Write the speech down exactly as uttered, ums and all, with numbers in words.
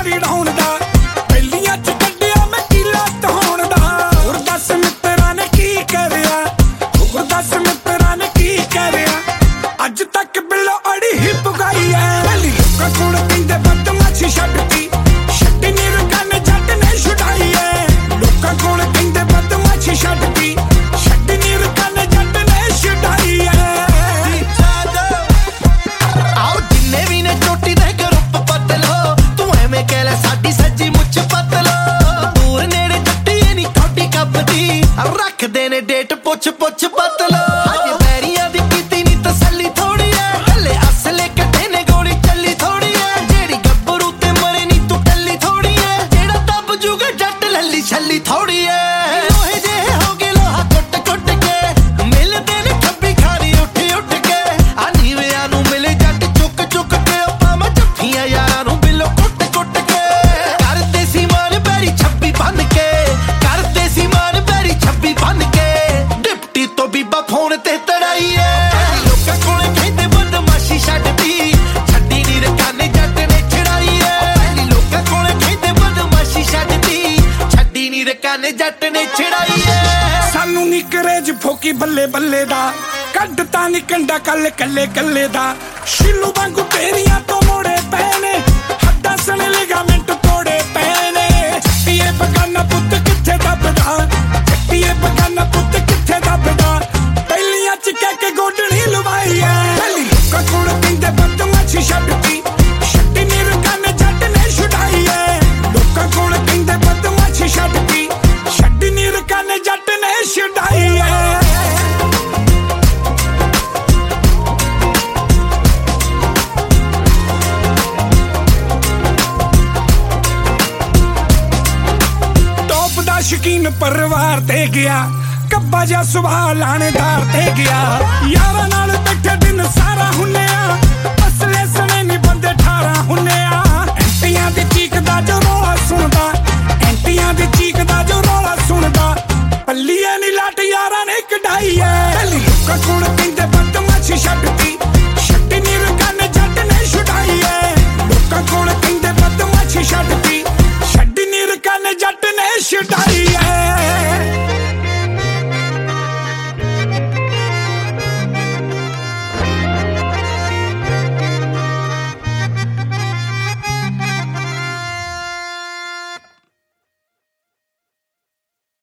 ਯਾਰੀ ਢਾਉਣ ਦਾ ਪਹਿਲੀਆਂ ਚ ਕੱਢਿਆ ਮੈਂ ਕੀਲਾ ਧਾਉਣ ਦਾ ਹੋਰ ਦੱਸ ਮਿੱਤਰਾਂ ਨੇ ਕੀ ਕਰਿਆ ਹੋਰ ਦੱਸ ਮਿੱਤਰਾਂ ਨੇ ਕੀ ਕਰਿਆ ਅੱਜ ਤੱਕ ਬਿੱਲੋ ਅੜੀ ਹੀ ਪੁਗਾਈ ਐ ਪਹਿਲੀ ਲੋਕਾਂ ਕੋਲ ਕਹਿੰਦੇ ਬਦਮਾਸ਼ੀ ਛੱਡਤੀ ਛੱਡੀ ਨੀ ਰਕਾਨੇ ਜੱਟ ਨੇ ਛੁਡਾਈ ਐ ਲੋਕਾਂ ਕੋਲ ਕਹਿੰਦੇ ਬਦਮਾਸ਼ੀ ਛੱਡਤੀ ਛੱਡੀ ਨੀ ਰਕਾਨੇ ਜੱਟ ਨੇ ਛੁਡਾਈ ਐ ਆਓ ਜਿੰਨੇ ਵੀ ਨੇ ਚੋਟੀ ਦੇ ਗਰੁੱਪ ਬਦਲੋ ਤੂੰ ਐਵੇਂ ਕਹਿ ਲੈ ਸਾਡੀ ਸੱਜੀ ਮੁੱਛ ਬਦਲੋ ਦੂਰ ਨੇੜੇ ਜੱਟੀ ਨਹੀਂ ਥੋੜੀ ਕੱਪਦੀ ਰੱਖਦੇ ਨੇ ਡੇਟ ਪੁੱਛ ਪੁੱਛ ਬਦਲੋ ਅੱਜ ਪੈਰੀਆਂ ਦੀ ਕੀਤੀ ਨਹੀਂ ਤਸੱਲੀ ਥੋੜੀ ਐ ਹਲੇ ਅਸਲੇ ਕੱਢੇ ਨੇ ਗੋਲੀ ਚੱਲੀ ਥੋੜੀ ਐ ਜਿਹੜੀ ਗੱਭਰੂ ਤੇ ਮਰੇ ਨਹੀਂ ਤੂੰ ਕੱਲੀ ਥੋੜੀ ਐ ਜਿਹੜਾ ਦੱਬ ਜੂਗਾ ਜੱਟ ਲੱਲੀ ਛੱਲੀ ਥੋੜੀ ਐ ਲੋਹੇ ਜਿਹੇ ਹੋ ਗਏ ਲੋਹਾ ਕੁੱਟ ਕੁੱਟ ਕੇ ਮਿਲਦੇ ਨੇ ਖੱਬੀ ਖਾਰੀ ਉੱਠ ਉੱਠ ਕੇ ਆ ਨੀਵਿਆਂ ਨੂੰ ਮਿਲੇ ਜੱਟ ਚੁੱਕ ਚੁੱਕ ਕੇ ਪਾਵਾਂ ਜੱਫੀਆਂ ਯਾਰਾਂ ਨੂੰ ਬਿੱਲੋ ਕੁੱਟ ਕੁੱਟ ਕੇ ਕਰਦੇ ਸੀ ਮਾਨ ਬੈਰੀ ਛੱਬੀ ਬੰਨ ਕੇ ਕਰਦੇ ਸੀ ਮਾਨ ਬੈਰੀ ਛੱਬੀ ਬੰਨ ਕੇ ਡਿਪਟੀ ਤੋਂ ਬੀਬਾ ਫੋਨ ਤੇ ਤੜਾਈ ਐ ਲੋਕਾਂ ਕੋਲੇ ਕਹਿੰਦੇ ਬਦਮਾਸ਼ੀ ਛੱਡਦੀ ਛੱਡੀ ਨੀ ਰਕਾਨੇ ਜੱਟ ਨੇ ਛੜਾਈ ਐ ਪਹਿਲੀ ਲੋਕਾਂ ਕੋਲੇ ਕਹਿੰਦੇ ਬਦਮਾਸ਼ੀ ਛੱਡਦੀ ਛੱਡੀ ਨੀ ਰਕਾਨੇ ਜੱਟ ਨੇ ਛੜਾਈ ਐ ਸਾਨੂੰ ਨੀ ਕਰੇਜ ਫੋਕੀ ਬੱਲੇ ਬੱਲੇ ਦਾ ਕੱਢ ਤਾਂ ਨੀ ਕੰਡਾ ਕੱਲ ਕੱਲੇ ਕੱਲੇ ਦਾ ਸ਼ਿਲੂ ਵਾਂਗੂ ਤੇਰੀਆਂ ਤੋਂ ਮੋੜੇ ਪਏ ਨੇ ਹੱਡਾਂ ਸਣੇ ਲਿਗਾਮੈਂਟ ਤੋੜੇ ਪਏ ਨੇ ਇਹ ਬਗਾਨਾ ਪੁੱਤ ਕਿੱਥੇ ਦੱਬਦਾ ਇਹ ਬਗਾਨਾ ਪੁੱਤ ਕਿੱਥੇ ਦੱਬਦਾ ਪਹਿਲੀਆਂ ਚ ਕਹਿ ਕੇ ਗੋਡਣੀ ਲਵਾਈ ਐ ਪਹਿਲੀ ਲੋਕਾਂ ਕੋਲ ਕਹਿੰਦੇ ਬਦਮਾਸ਼ੀ ਛੱਡਤੀ ਛੱਡੀ ਨੀ ਰਕਾਨੇ ਜੱਟ ਨੇ ਛੁਡਾਈ ਐ ਲੋਕਾਂ ਕੋਲ ਕਹਿੰਦੇ ਬਦਮਾਸ਼ੀ ਛੱਡਤੀ ਛੱਡੀ ਨੀ ਰਕਾਨੇ ਜੱਟ ਨੇ ਛੁਡਾਈ ਐ ਸ਼ਕੀਨ ਪਰਿਵਾਰ ਤੇ ਗਿਆ ਕੱਬਾ ਜਿਹਾ ਸੁਭਾਅ ਲਾਣੇਦਾਰ ਤੇ ਗਿਆ ਯਾਰਾਂ ਨਾਲ ਬੈਠੇ ਦਿਨ ਸਾਰਾ ਹੁੰਨਿਆ ਅਸਲੇ